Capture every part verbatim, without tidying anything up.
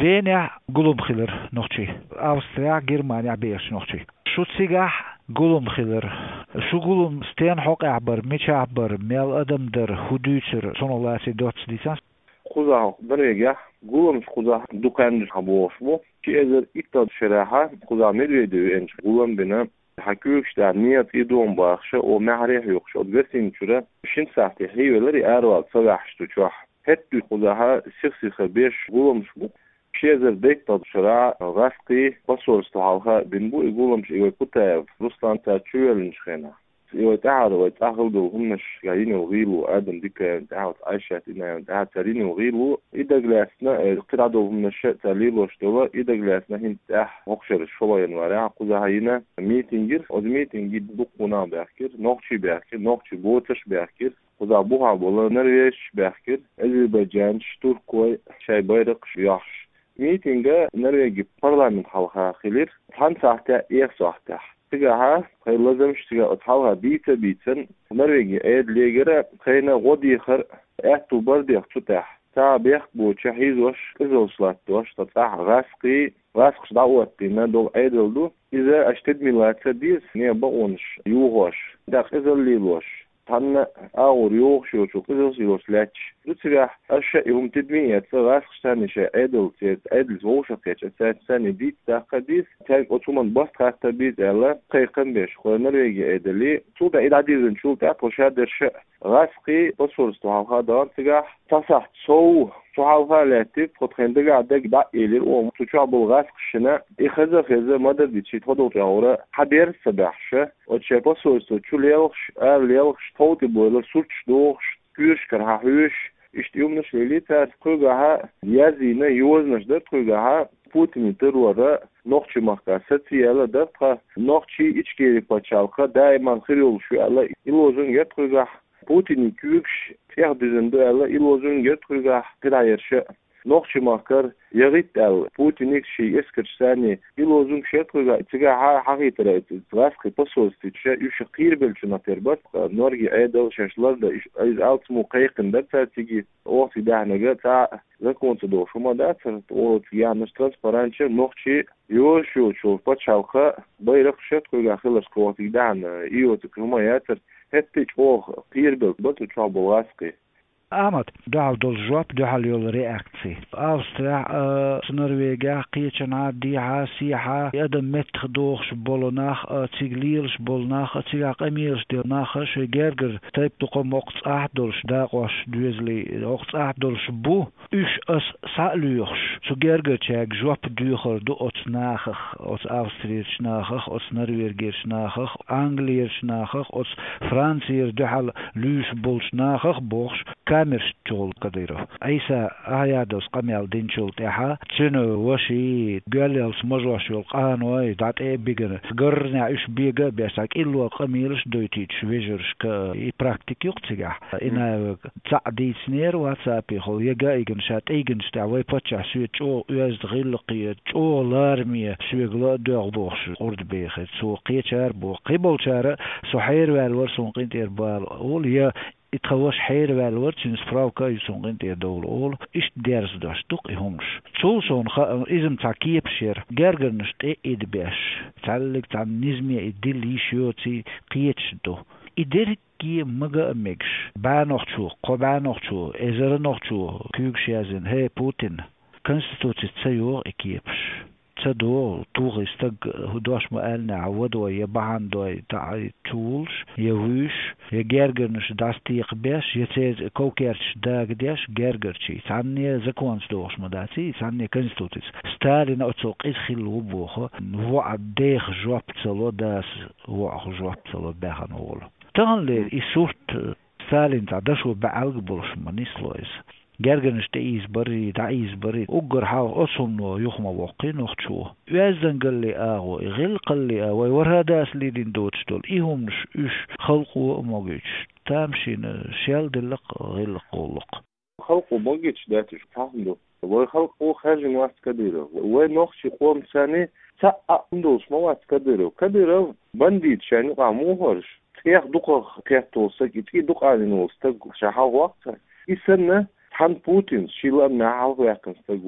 Venia gulum khiller noqchi. Avstriya, Germaniya besh noqchi. Shu tsigah gulum khiller. Shu gulum sten hoq abar, mich abar, mel adamdır, hudüçür, sonolasi dots lisans. Kuzah derega gulum kuzah dukandı haboş bu. Ki ezer ittad şeraha kuzah medvedi enç gulum bina hakükşler niyet idon baxşı o mahrih yoqş. O versin çüre şin sahte heyveleri arval savaştı çuh. Hettu kuzaha sixsixa beş gulum bu. Şezer dektad şera rasqi pasolstu halha bin bu gulum şey kutayev Ruslan taçüelin şena. يو تعال ويتأخذوا همش قاعدين يغيروا آدم ديك تعال عايشة إنه تعال ترين يغيروا إذا جلسنا قطعوا من الشيء تليل واشتوا إذا جلسنا هن تح مقشر شوية نورع قذا هينا ميتينجر أو ميتينجي دقنا بأكير نقشي بأكير نقشي بوتش بأكير قذا بوها بولا نرويج بأكير أذربيجان تركيا شيء بايرق ياش ميتينجا نرويج برلمان حلقة خير هم ساعته إيه ساعته تجاها لازم اشتغل أطحالها بيتا بيتن نرويجي أيد ليجرا خينا غودي خر أهتو بردي أختتح تا بيخ بو تشهيز وش إزول صلات وش تطلع غاسقي غاسقش دعوتي ندول أيدل إذا أشتد ميلات سديس نيا بقونش يوغوش داخ إزول ليلوش تانا أور يوغ شو شو إزول سيلوش لاتش لتسرح أشياء يهم تدمية غاسقش تاني شيء أيدل تيت أيدل زوشة تيت أسات ساني ديت تاقديس تاق أتومن بست حتى بيت ألا قيقن بيش خواه نرويجي أيدلي سودا إد عديزن شو تاق وشادر شيء غاسقي بصورس توحاها دار تقاح تصح تصو توحاها لاتف خدخين دقاع دق دق إلير وم تشعب الغاسق شنا إخذا خذا مدر ديتشي تخدو تغورا حدير سباحشة وتشي بصورس تو ليلخش آل ليلخش توتي بويلر سوتش دوخش كيوش كرها هوش İştiyumnuş veliter kıgaha yazine yoznuş der kıgaha Putin terora noqçi mahkasa tiyala der ka noqçi içgeri paçalka daiman xirol şu ala ilozun get kıgah Putin küyükş tiyah düzünde ala ilozun get kıgah tirayerşe noqçi mahkar yagit al Putin ikşi eskirçsani ilozun şey kıgah tiga ha haqitre zraski posolstiçe üş qir belçuna terbat Norgi aydal şaşlar da iz alt muqayqin der tatigi وقت ده نجا تاع زكون تدو شو ما ده ترت أو تيان مش ترانسبرانشة نوخشي يو شو شو بتشالخة بيرق شت كل آخر سكوت ده عن إيو تكلمة ياتر هتيج أو قيربل بتو تشابو واسقي Ahmet, dal dol jwap dal yol reaktie. Austria, Norvegia, Qiechen, Diha, Siha, Adam met gedoog bolonach, Tsigliers bolnach, Tsigak Emirs delnach, Gerger, Type to kom ochts ahdolsh, dagos duezli, ochts ahdolsh bu, us as salurs. So Gerger check jwap duger do ots nachig, ots Austriërs nachig, ots Norwegiërs nachig, Angliërs nachig, ots Fransiërs dal luus bols nachig, bogs. كاميرش تشول قديره أيسا أيادوس قميال دينشول تاعها شنو وشي قاليل سمجوش القانوي دات اي بيجر قرنا ايش بيجا بيساك إلو قميلش دويتيتش ويجرش كي براكتيك يقتجح إنا تعدي سنير واتسابي خو يجا إيجن شات إيجن شتاوي باتشا سوي تشو يزد غلقية تشو لارمية سوي غلا دوغ بوخش قرد بيخت سو قيتشار بو قيبول شار سو حير والورسون قينتير بال أول هي إتخوش حير والورد سنس فراوكا يسون قنتي دول أول إش ديرز داش توق إهمش تولسون خا إزم تعكيب شير جرجرنش تي إد باش تعلق تع نزمي إدلي شيوتي قيتش دو إدري كي مجا أميكش بانوخشو قبانوخشو إزرنوخشو كيوكشيازن هي بوتين كونستيتوتي تسيور إكيبش تدو توغيستق هدوش مقالنا عودوا يبعان دوي تاعي تولش يويش يجرجرنش داستيق بيش يتيز كوكيرش داق ديش جرجرشي تعني زكوانس دوش مداتي تعني كنستوتيس ستالين اتسوق إدخل وبوخو وعد ديخ جواب تسلو داس وعخ جواب تسلو باخن وولو تغنلي إسورت ستالين تعدشو بعالق بولش منيسلويس جرجنش تأيز بري تعيز بري أجر حاو أصنو يخما وقين وخشوا يازن قال لي آغو غل قال لي آغو ورهادا سليدين دوتش دول إيهم نش إش خلقوا موجيش تامشين شيال دلق غل قولق خلقوا موجيش داتش فهمدو وخلقوا خارج نواس كديرو ونخشي قوم ثاني ساء اندوس موات كديرو كديرو بنديت شاني قاموهرش تيخ دقق تيخ توسك تيخ دقق على نوستك شحاو وقت يسنة حن بوتين شيلا نعاو يقن استجوه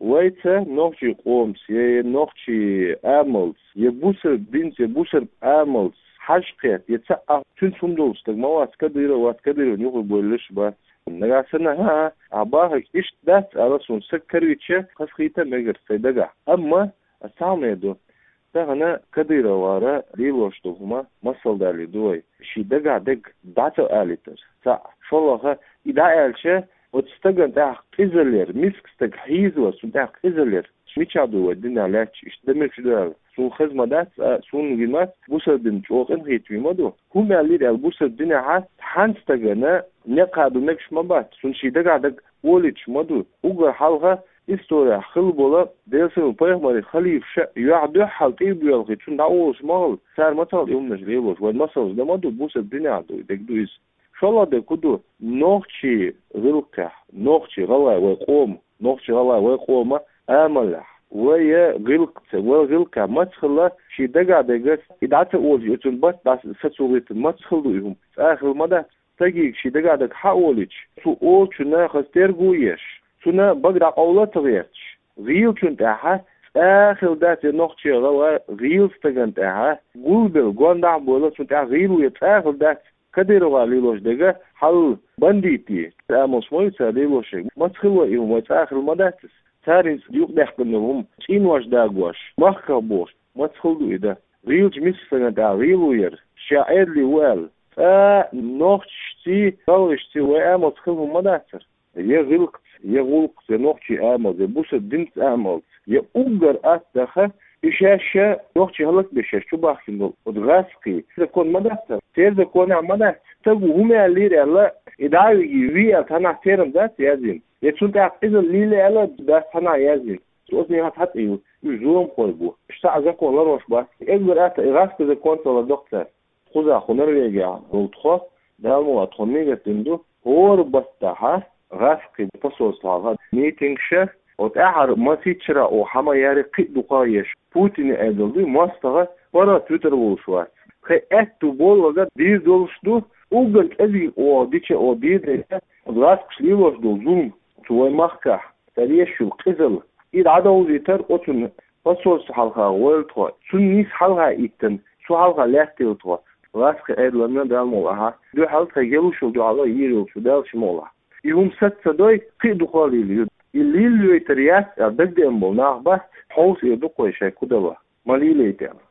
ويتا نوخشي قومس يه نوخشي آملس يه بوسر بنت يه بوسر آملس حشقيت يتسقى تون سندوس تك ما وات كدير وات كدير نيوخ بولش با نغاسنا ها عباه إيش دات أرسون سكريتشه خسخيتا مغر سيدغا أما أساميدو تهنا كدير وارا ليلوش دوما مسل دالي دوي شي دغا دغ داتو آليتر سا شولها إدا آلشه وتستغن تاع قزلير ميسكستك هيزو سنتاع قزلير شميتشادو ودنا لاتش اشتمك شدال سون خزمدات سون جيمات بوسر دين جوقن هيتوي مدو هم اللي البوسر دين ها حنستغنا نقادو مكش مبات سون شي دغا دغ وليتش مدو وغا حالها история خل бола десен пайгамбари халифша яду халти биялги чун даус мал сарматал юмнаш левос вай масал дамаду буса динаду дегдуис шолоде куду нохчи вилка нохчи галай вай қом нохчи галай вай қома амала вай гилкце вай гилка мацхла ши дага дага идата ози чун бас дас сацулит мацхлду юм ахл мада таги ши дага дага хаолич су о чуна хастергуеш سنا بقدر أولاد تغيرش غيل كنت أها آخر دات نقطة غوا غيل استجنت أها قلبل قاندع بولا كنت غيل ويتآخر دات كدير غاليلوش دقة حل بنديتي تأمس ما يتساليلوش ما تخلوا إيهم ويتآخر المداتس تاريس يوق دحقنهم شين واش داقواش مخبوش ما تخلوا إذا غيل جميس استجنت أها غيل وير شاعر لي وال فنقطتي قولشتي وأمس خلهم مداتر يغلق يغلق نوخشي آمل بوسة دنت آمل يأوغر أتدخل إشاشة نوخشي هلك بشاش شو باخي ودغاسقي إذا كون مدافع تيزا كون عمدافع تقو هما الليري ألا إدعاوي ويا تانا تيرم ذات يازين يتسون تعق إذا الليلي ألا دات تانا يازين سوزني هات هات إيو يزوم قلبو اشتاع زكون لروش باس إقبر أتا إغاسق إذا كون تلا دكتور خوزا خونر ويجا نوتخو دالمو أتخونيجا تندو هور بستاها غاسقي بتصوص لها ميتينغشه وتأحر ما تيتشرا أو حما ياري قيد دقايش بوتين أدلدو ماستغا ورا تويتر وشوات خي أتو بول وغا دير دولشدو وقلت أزي أو ديتش أو دير ديتا غاسق شليوش دو زوم توي مخكح تريشو القزل إيد عدو زيتر أتون بتصوص حالها والتوا سن نيس حالها إيتن سو حالها لاختي التوا غاسق أدلنا دالمولها دو حالها يلوشو دو على ييروشو دالش مولها يوم ست صداي قيدو خالي اللي اللي يترياس أبدأ أمبو ناخبه حوص يدقوا يشاكو دوا مالي ليتان